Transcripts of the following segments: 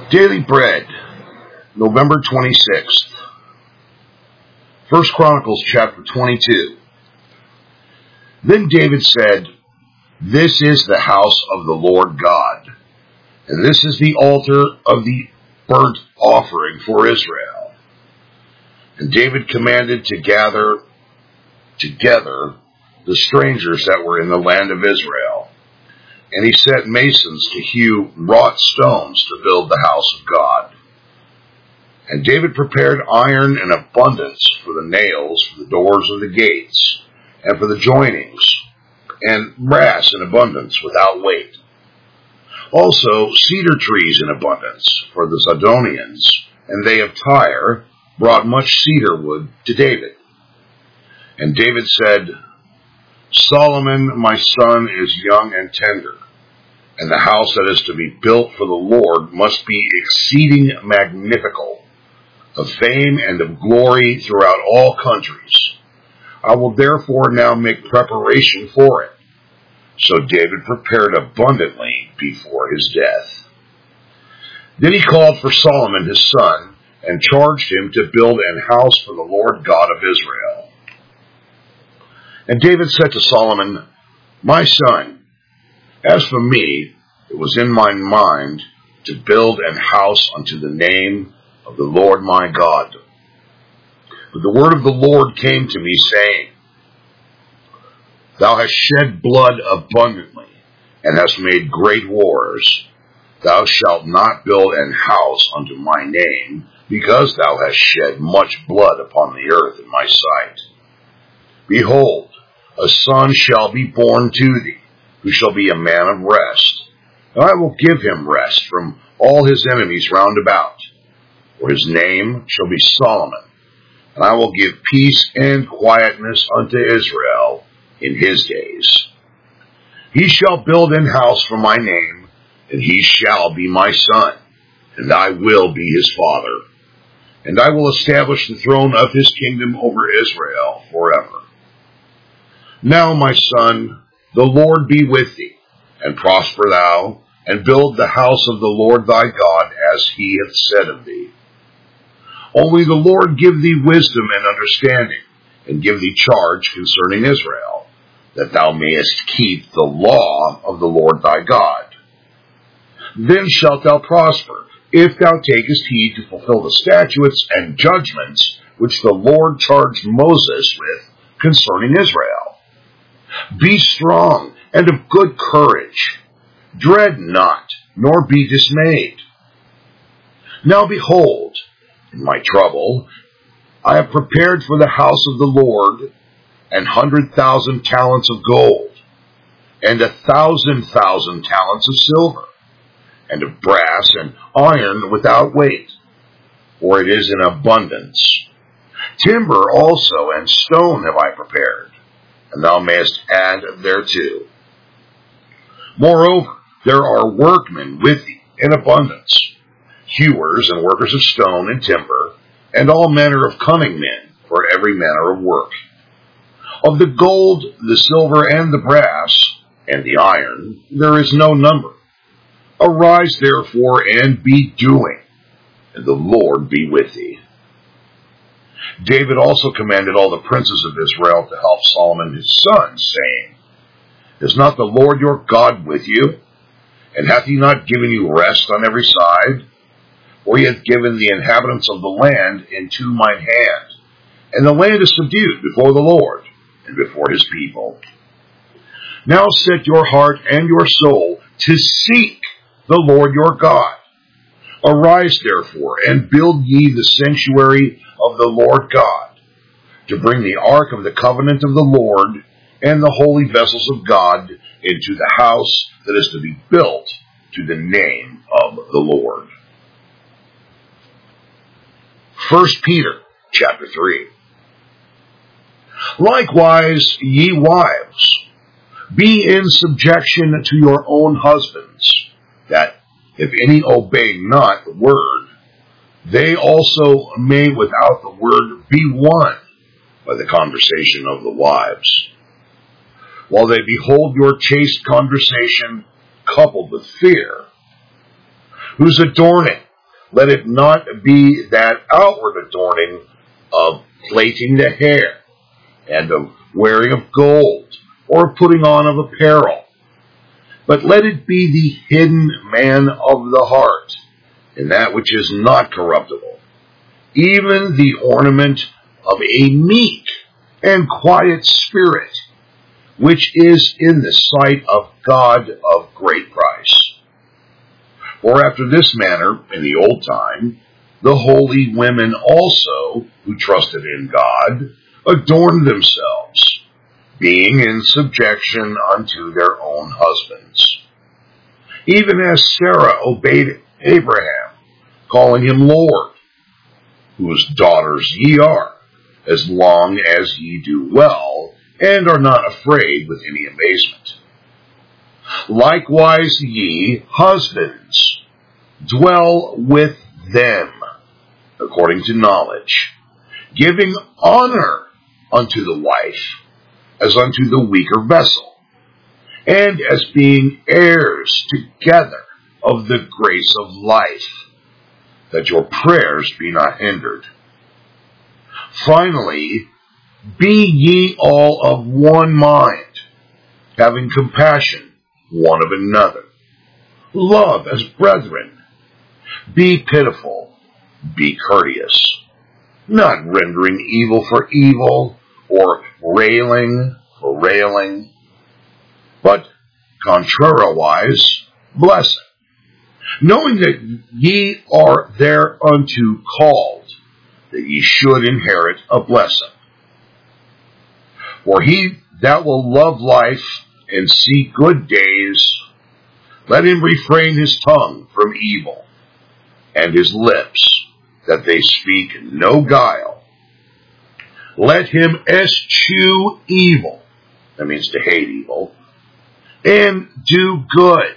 Daily Bread, November 26th. 1 Chronicles chapter 22. Then David said, "This is the house of the Lord God, and this is the altar of the burnt offering for Israel." And David commanded to gather together the strangers that were in the land of Israel. And he set masons to hew wrought stones to build the house of God. And David prepared iron in abundance for the nails, for the doors of the gates, and for the joinings, and brass in abundance without weight. Also cedar trees in abundance for the Zidonians, and they of Tyre brought much cedar wood to David. And David said, "Solomon my son is young and tender, and the house that is to be built for the Lord must be exceeding magnifical, of fame and of glory throughout all countries. I will therefore now make preparation for it." So David prepared abundantly before his death. Then he called for Solomon his son, and charged him to build an house for the Lord God of Israel. And David said to Solomon, "My son, as for me, it was in my mind to build an house unto the name of the Lord my God. But the word of the Lord came to me, saying, Thou hast shed blood abundantly, and hast made great wars. Thou shalt not build an house unto my name, because thou hast shed much blood upon the earth in my sight. Behold, a son shall be born to thee, who shall be a man of rest. And I will give him rest from all his enemies round about. For his name shall be Solomon, and I will give peace and quietness unto Israel in his days. He shall build an house for my name, and he shall be my son, and I will be his father. And I will establish the throne of his kingdom over Israel forever. Now, my son, the Lord be with thee, and prosper thou, and build the house of the Lord thy God, as he hath said of thee. Only the Lord give thee wisdom and understanding, and give thee charge concerning Israel, that thou mayest keep the law of the Lord thy God. Then shalt thou prosper, if thou takest heed to fulfill the statutes and judgments which the Lord charged Moses with concerning Israel. Be strong and of good courage. Dread not, nor be dismayed. Now behold, in my trouble, I have prepared for the house of the Lord 100,000 talents of gold, and 1,000,000 talents of silver, and of brass and iron without weight, for it is in abundance. Timber also and stone have I prepared, and thou mayest add thereto. Moreover, there are workmen with thee in abundance, hewers and workers of stone and timber, and all manner of cunning men for every manner of work. Of the gold, the silver, and the brass, and the iron, there is no number. Arise therefore and be doing, and the Lord be with thee." David also commanded all the princes of Israel to help Solomon his son, saying, "Is not the Lord your God with you? And hath he not given you rest on every side? For he hath given the inhabitants of the land into mine hand, and the land is subdued before the Lord, and before his people. Now set your heart and your soul to seek the Lord your God. Arise therefore, and build ye the sanctuary of the Lord God, to bring the ark of the covenant of the Lord, and the holy vessels of God, into the house that is to be built to the name of the Lord." 1 Peter chapter 3. Likewise, ye wives, be in subjection to your own husbands, that if any obey not the word, they also may without the word be won by the conversation of the wives, while they behold your chaste conversation coupled with fear, whose adorning let it not be that outward adorning of plaiting the hair, and of wearing of gold, or putting on of apparel. But let it be the hidden man of the heart, in that which is not corruptible, even the ornament of a meek and quiet spirit, which is in the sight of God of great price. For after this manner, in the old time, the holy women also, who trusted in God, adorned themselves, being in subjection unto their own husbands. Even as Sarah obeyed Abraham, calling him Lord, whose daughters ye are, as long as ye do well, and are not afraid with any amazement. Likewise ye, husbands, dwell with them, according to knowledge, giving honor unto the wife, as unto the weaker vessel, and as being heirs together of the grace of life, that your prayers be not hindered. Finally, be ye all of one mind, having compassion one of another. Love as brethren. Be pitiful, be courteous, not rendering evil for evil, or railing for railing, but contrariwise blessing, knowing that ye are thereunto called, that ye should inherit a blessing. For he that will love life and see good days, let him refrain his tongue from evil, and his lips, that they speak no guile. Let him eschew evil, that means to hate evil, and do good.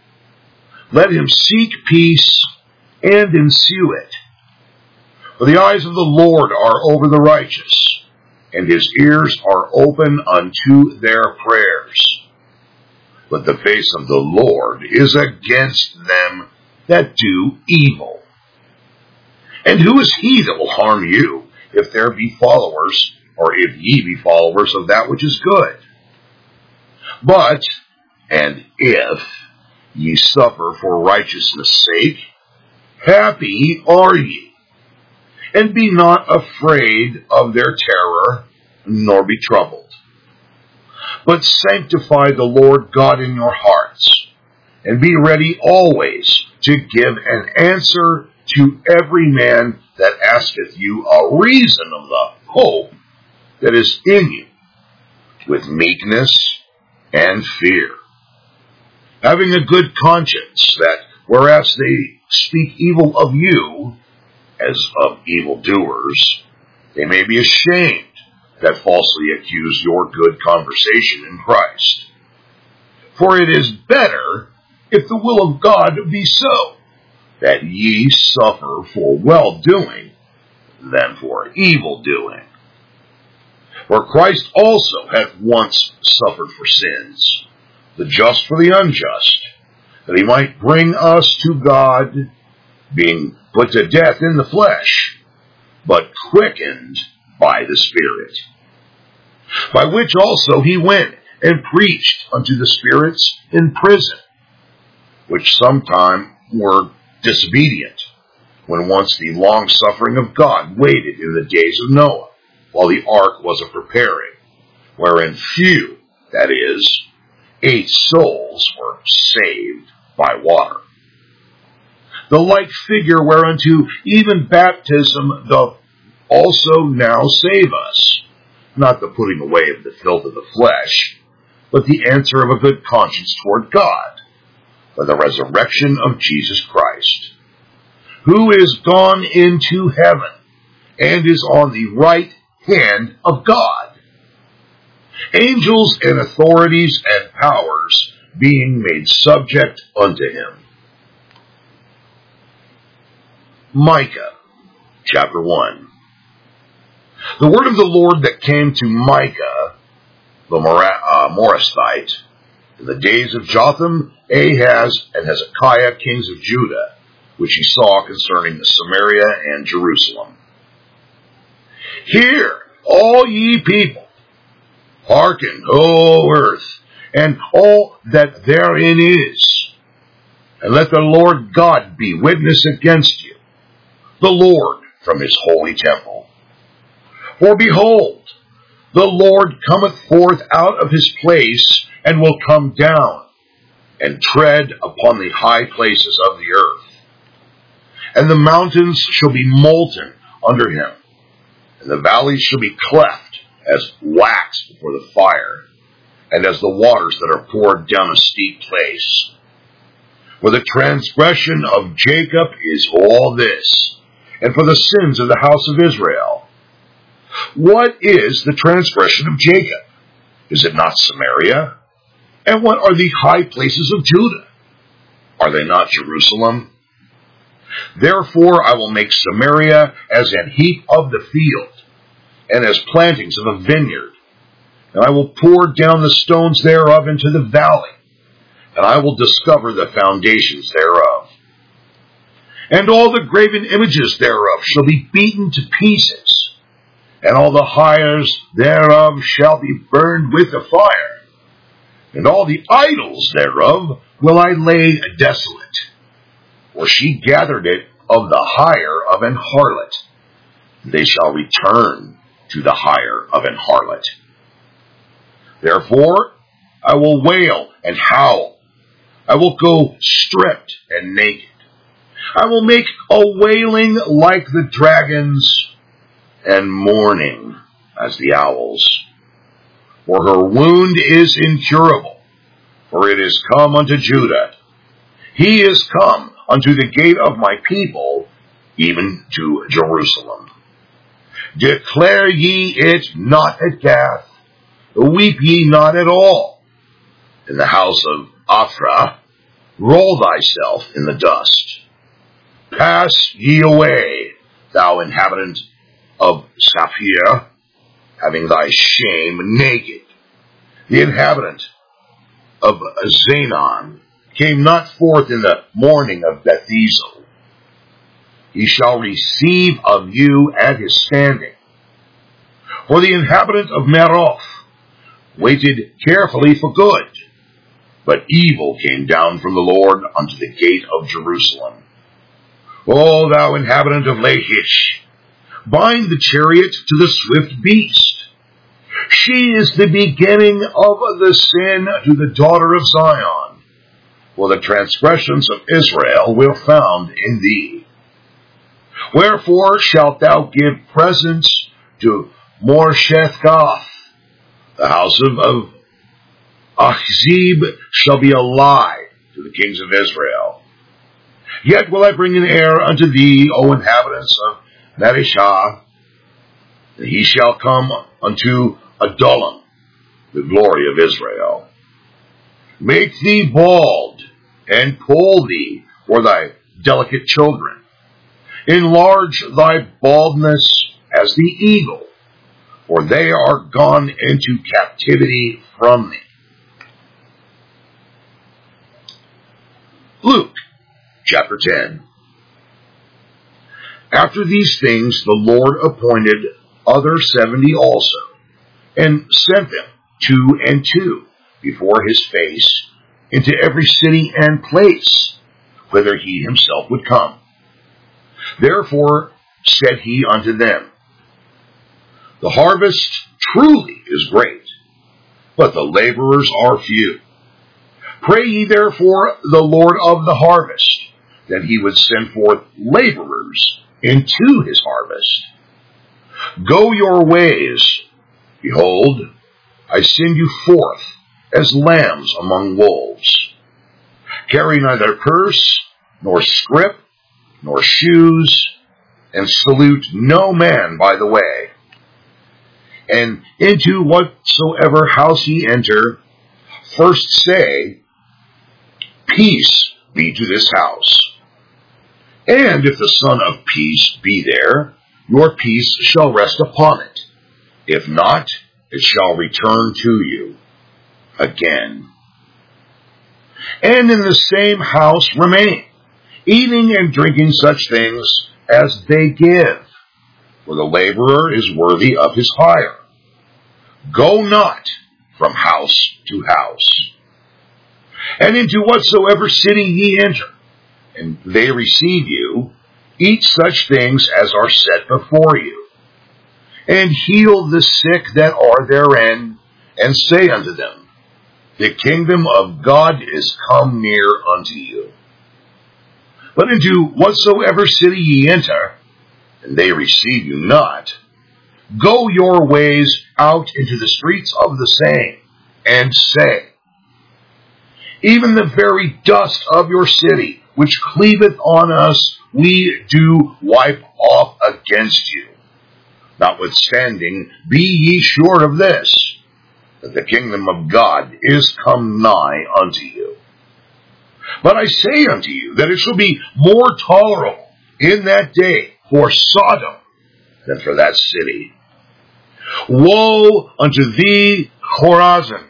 Let him seek peace and ensue it. For the eyes of the Lord are over the righteous, and his ears are open unto their prayers. But the face of the Lord is against them that do evil. And who is he that will harm you, if there be followers, or if ye be followers of that which is good? But, and if ye suffer for righteousness' sake, happy are ye. And be not afraid of their terror, nor be troubled. But sanctify the Lord God in your hearts, and be ready always to give an answer to every man that asketh you a reason of the hope that is in you, with meekness and fear, having a good conscience, that whereas they speak evil of you, as of evildoers, they may be ashamed that falsely accuse your good conversation in Christ. For it is better, if the will of God be so, that ye suffer for well-doing than for evil-doing. For Christ also hath once suffered for sins, the just for the unjust, that he might bring us to God, being put to death in the flesh, but quickened by the Spirit. By which also he went and preached unto the spirits in prison, which sometime were disobedient, when once the long suffering of God waited in the days of Noah, while the ark was a preparing, wherein few, that is, 8 souls, were saved by water. The like figure whereunto even baptism doth also now save us, not the putting away of the filth of the flesh, but the answer of a good conscience toward God, by the resurrection of Jesus Christ, who is gone into heaven, and is on the right hand of God, angels and authorities and powers being made subject unto him. Micah, chapter 1. The word of the Lord that came to Micah, the Morasthite, in the days of Jotham, Ahaz, and Hezekiah, kings of Judah, which he saw concerning Samaria and Jerusalem. Hear, all ye people, hearken, O earth, and all that therein is, and let the Lord God be witness against you, the Lord from his holy temple. For behold, the Lord cometh forth out of his place, and will come down, and tread upon the high places of the earth. And the mountains shall be molten under him, and the valleys shall be cleft as wax before the fire, and as the waters that are poured down a steep place. For the transgression of Jacob is all this, and for the sins of the house of Israel. What is the transgression of Jacob? Is it not Samaria? And what are the high places of Judah? Are they not Jerusalem? Therefore I will make Samaria as an heap of the field, and as plantings of a vineyard. And I will pour down the stones thereof into the valley, and I will discover the foundations thereof. And all the graven images thereof shall be beaten to pieces, and all the hires thereof shall be burned with the fire, and all the idols thereof will I lay desolate. For she gathered it of the hire of an harlot. They shall return to the hire of an harlot. Therefore I will wail and howl. I will go stripped and naked. I will make a wailing like the dragons, and mourning as the owls. For her wound is incurable, for it is come unto Judah. He is come unto the gate of my people, even to Jerusalem. Declare ye it not at Gath, weep ye not at all. In the house of Ophrah, roll thyself in the dust. Pass ye away, thou inhabitant of Saphir, having thy shame naked. The inhabitant of Zanon came not forth in the morning of Beth-ezel. He shall receive of you at his standing. For the inhabitant of Meroth waited carefully for good, but evil came down from the Lord unto the gate of Jerusalem. O thou inhabitant of Lachish, bind the chariot to the swift beast. She is the beginning of the sin to the daughter of Zion, for the transgressions of Israel were found in thee. Wherefore shalt thou give presents to Moresheth-Gath, the house of Achzib shall be a lie to the kings of Israel. Yet will I bring an heir unto thee, O inhabitants of Mareshah, and he shall come unto Adullam, the glory of Israel. Make thee bald, and poll thee for thy delicate children. Enlarge thy baldness as the eagle, for they are gone into captivity from thee. Luke, chapter 10. After these things the Lord appointed other 70 also, and sent them 2 and 2 before his face into every city and place whither he himself would come. Therefore said he unto them, The harvest truly is great, but the laborers are few. Pray ye therefore the Lord of the harvest, that he would send forth laborers into his harvest. Go your ways. Behold, I send you forth as lambs among wolves. Carry neither purse, nor scrip, nor shoes, and salute no man by the way. And into whatsoever house ye enter, first say, Peace be to this house. And if the Son of Peace be there, your peace shall rest upon it. If not, it shall return to you again. And in the same house remain. eating and drinking such things as they give, for the laborer is worthy of his hire. Go not from house to house. And into whatsoever city ye enter, and they receive you, eat such things as are set before you, and heal the sick that are therein, and say unto them, the kingdom of God is come near unto you. But into whatsoever city ye enter, and they receive you not, go your ways out into the streets of the same, and say, even the very dust of your city, which cleaveth on us, we do wipe off against you. Notwithstanding, be ye sure of this, that the kingdom of God is come nigh unto you. But I say unto you, that it shall be more tolerable in that day for Sodom than for that city. Woe unto thee, Chorazin!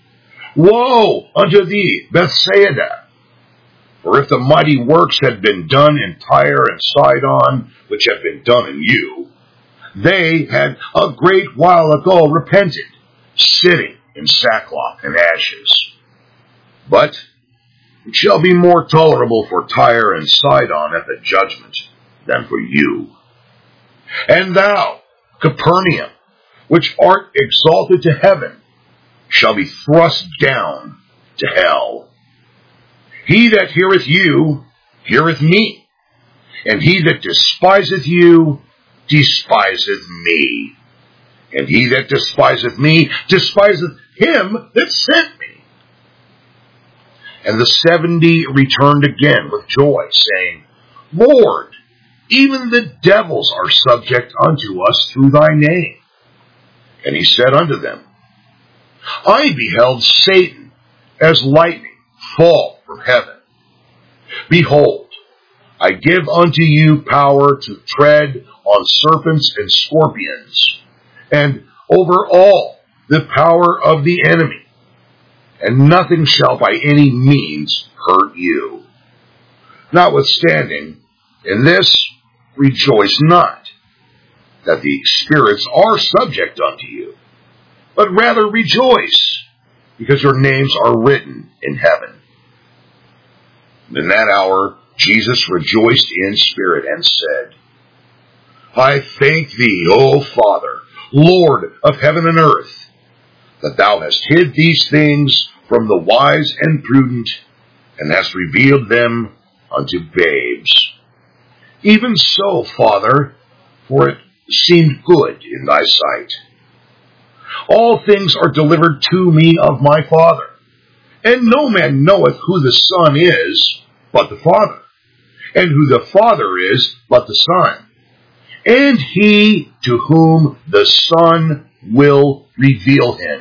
Woe unto thee, Bethsaida! For if the mighty works had been done in Tyre and Sidon, which have been done in you, they had a great while ago repented, sitting in sackcloth and ashes. But it shall be more tolerable for Tyre and Sidon at the judgment than for you. And thou, Capernaum, which art exalted to heaven, shall be thrust down to hell. He that heareth you, heareth me, and he that despiseth you, despiseth me, and he that despiseth me, despiseth him that sent me. And the 70 returned again with joy, saying, Lord, even the devils are subject unto us through thy name. And he said unto them, I beheld Satan as lightning fall from heaven. Behold, I give unto you power to tread on serpents and scorpions, and over all the power of the enemy, and nothing shall by any means hurt you. Notwithstanding, in this rejoice not, that the spirits are subject unto you, but rather rejoice, because your names are written in heaven. In that hour Jesus rejoiced in spirit and said, I thank thee, O Father, Lord of heaven and earth, that thou hast hid these things from the wise and prudent, and hast revealed them unto babes. Even so, Father, for it seemed good in thy sight. All things are delivered to me of my Father, and no man knoweth who the Son is, but the Father, and who the Father is, but the Son, and he to whom the Son will reveal him.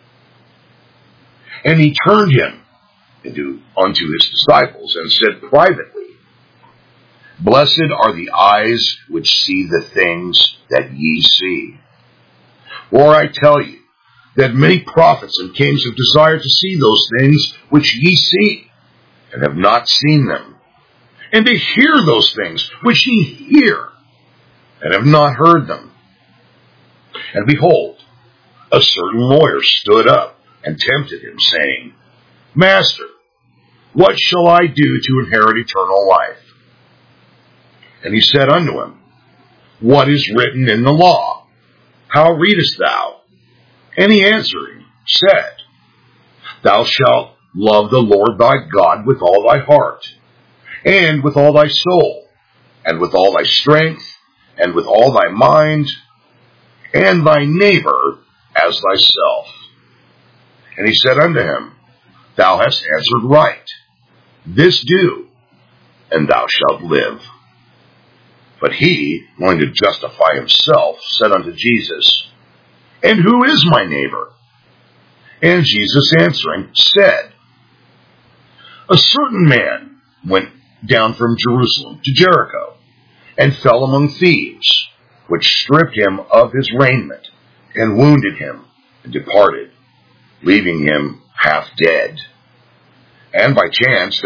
And he turned him unto his disciples, and said privately, Blessed are the eyes which see the things that ye see. For I tell you, that many prophets and kings have desired to see those things which ye see, and have not seen them, and to hear those things which ye hear, and have not heard them. And behold, a certain lawyer stood up and tempted him, saying, Master, what shall I do to inherit eternal life? And he said unto him, What is written in the law? How readest thou? And he answering said, Thou shalt love the Lord thy God with all thy heart, and with all thy soul, and with all thy strength, and with all thy mind, and thy neighbor as thyself. And he said unto him, Thou hast answered right. This do, and thou shalt live. But he, wanting to justify himself, said unto Jesus, And who is my neighbor? And Jesus answering said, A certain man went down from Jerusalem to Jericho, and fell among thieves, which stripped him of his raiment, and wounded him, and departed, leaving him half dead. And by chance there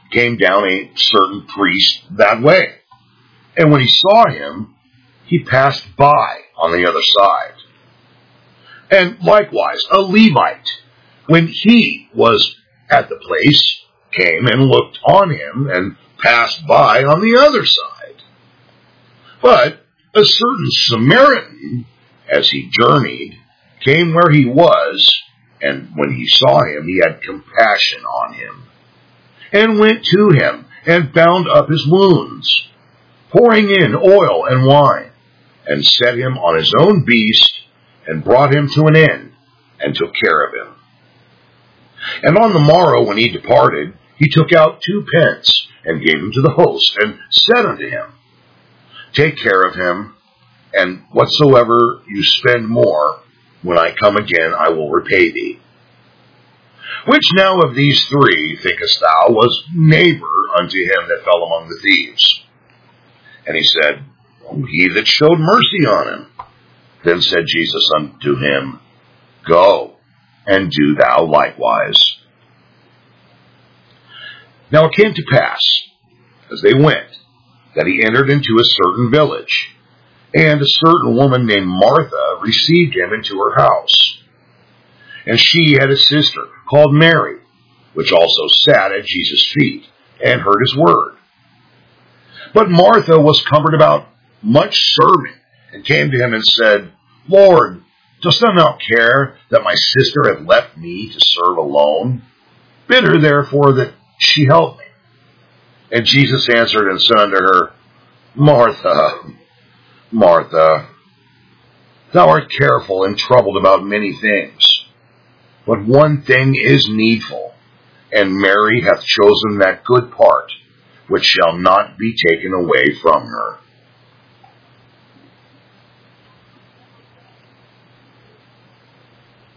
came down a certain priest that way. And when he saw him, he passed by on the other side. And likewise, a Levite, when he was at the place, came and looked on him and passed by on the other side. But a certain Samaritan, as he journeyed, came where he was, and when he saw him, he had compassion on him, and went to him and bound up his wounds, pouring in oil and wine, and set him on his own beast, and brought him to an inn, and took care of him. And on the morrow when he departed, he took out 2 pence, and gave them to the host, and said unto him, Take care of him, and whatsoever you spend more, when I come again I will repay thee. Which now of these 3, thinkest thou, was neighbor unto him that fell among the thieves? And he said, He that showed mercy on him. Then said Jesus unto him, Go, and do thou likewise. Now it came to pass, as they went, that he entered into a certain village, and a certain woman named Martha received him into her house. And she had a sister called Mary, which also sat at Jesus' feet, and heard his word. But Martha was cumbered about much serving, and came to him and said, Lord, dost thou not care that my sister hath left me to serve alone? Bid her therefore that she help me. And Jesus answered and said unto her, Martha, Martha, thou art careful and troubled about many things, but one thing is needful, and Mary hath chosen that good part, which shall not be taken away from her.